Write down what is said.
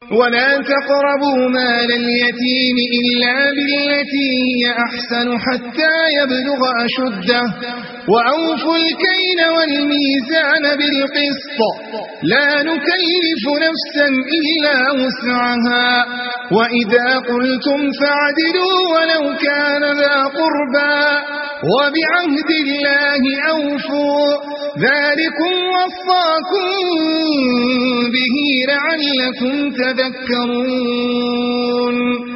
ولا تقربوا مال اليتيم إلا بالتي هي أحسن حتى يبلغ أشده وأوفوا الكيل والميزان بالقسط لا نكلف نفسا إلا وسعها وإذا قلتم فاعدلوا ولو كان ذا قربى وبعهد الله أوفوا ذلكم وصاكم به لعلكم تذكرون